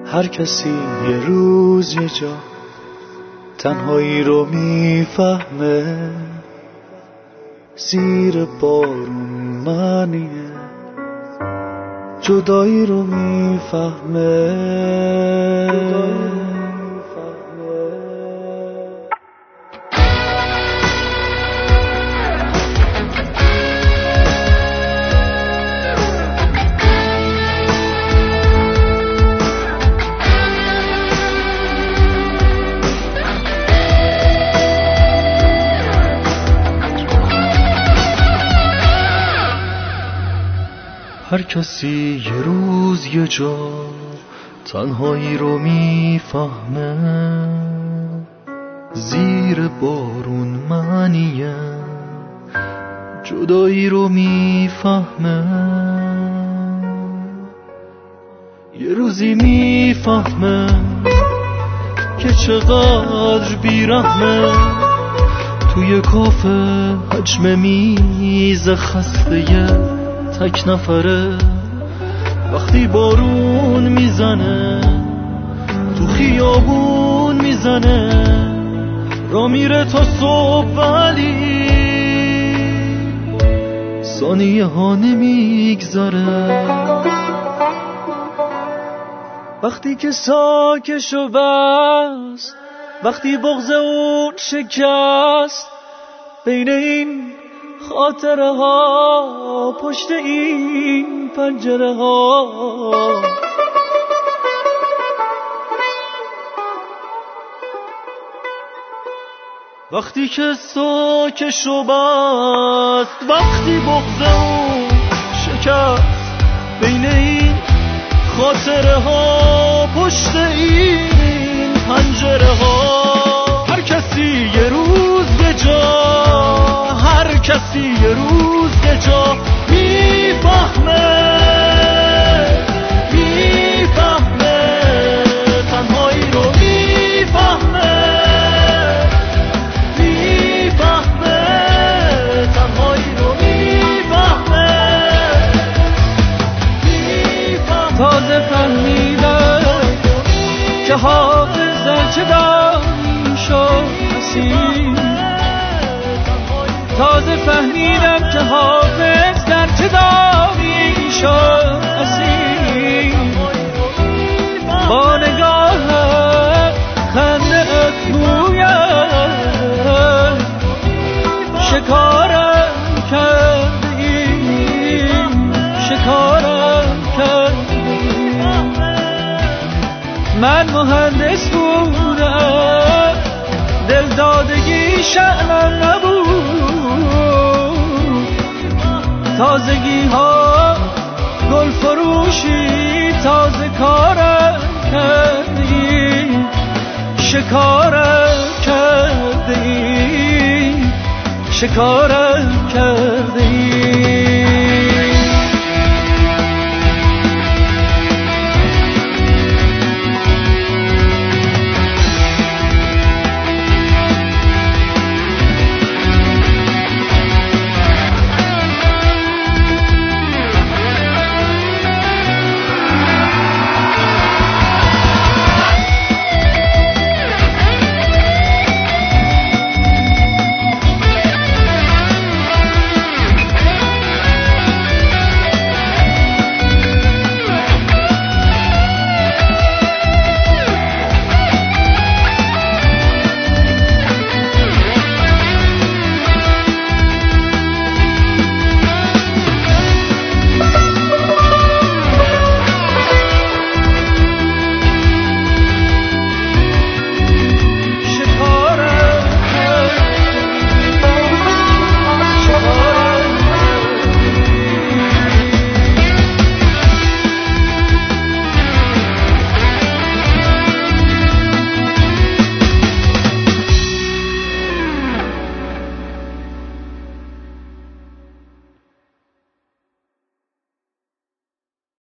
هر کسی یه روز یه جا تنهایی رو میفهمه، زیر بارون معنیه جدایی رو میفهمه. هر کسی یه روز یه جا تنهایی رو میفهمه، زیر بارون معنیه جدایی رو میفهمه. یه روزی میفهمه که چقدر بیرحمه، توی کافه حجم میز خسته تک نفره. وقتی بارون میزنه تو خیابون میزنه، را میره تا صبح ولی ثانیه ها نمیگذره. وقتی که ساکشو بست، وقتی بغض اون شکست، بین این خاطره ها پشت این پنجره ها، وقتی که ساکشو بست، وقتی بغض اون شکست، بین این خاطره ها پشت این پنجره ها. هر کسی یه روز یه جا، هر کسی یه روز یه جا میفهمه، میفهمه تنهایی رو میفهمه، میفهمه تنهایی رو میفهمه، میفهمه. تازه فهمیدم که حافظ چه دانی شد حسین، تازه فهمیدم که حافظ در چه دامی شد اسیر. با نگاه خنده اتمویم شکارم کردیم، شکارم کردیم. من مهندس بودم، دلدادگی شأنم نبود، تازگی ها گل فروشی تازه کارم کردی، شکارم کردی، شکارم کردی.